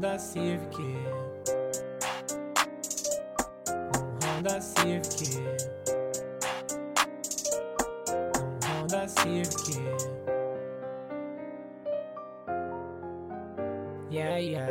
Honda Civic, Honda Civic, Honda Civic. Yeah, yeah.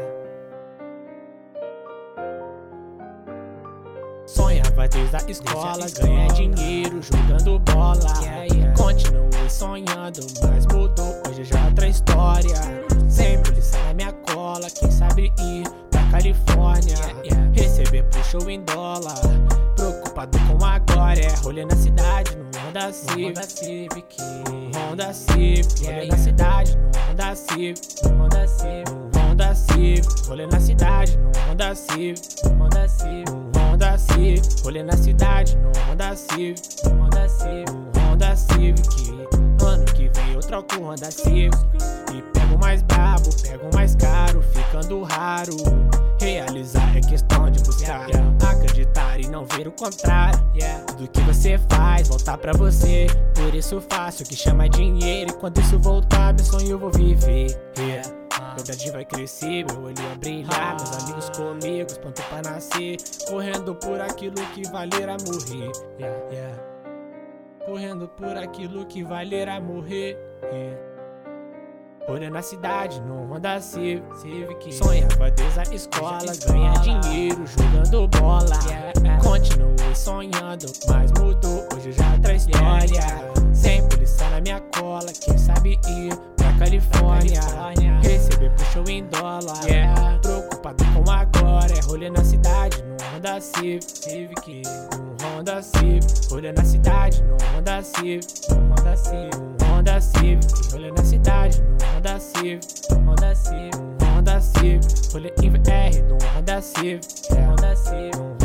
Sonhava desde a escola, ganhar dinheiro jogando bola. Continuei sonhando, mas mudou, hoje já é outra história. Sempre lição na minha cola, quem sabe ir pra Califórnia, receber pro show em dólar. Preocupado com agora, rolê na cidade no Honda Civic, Honda Civic, rolê na cidade no Honda Civic, Honda Civic, Honda Civic, rolê na cidade no Honda Civic, Honda Civic, Honda Civic, rolê na cidade no Honda Civic, Honda Civic, Honda Civic. Ano que vem eu troco o Honda Civic e pego mais brabo, pego mais caro, ficando raro. Realizar é questão de buscar, acreditar e não ver o contrário. Tudo que você faz voltar pra você, por isso faço o que chama dinheiro. E quando isso voltar, meu sonho eu vou viver. Meu dadinho vai crescer, meu olho vai brilhar, meus amigos comigo, pronto pra nascer, correndo por aquilo que valer a morrer. Correndo por aquilo que valer a morrer. Rolê na cidade no Honda Civic, sonhava desde a escola, ganhar dinheiro jogando bola. Continuei sonhando, mas mudou, hoje já é outra história. Sempre lição na minha cola, quem sabe ir pra Califórnia, receber pro show em dólar. Preocupado com agora, rolê na cidade no Honda Civic, no Honda Civic, rolê na cidade no Honda Civic, Honda Civic, Honda Civic, rolê na cidade no Honda Civic, Honda Civic, Honda Civic, rolê em VR no Honda Civic, Honda Civic.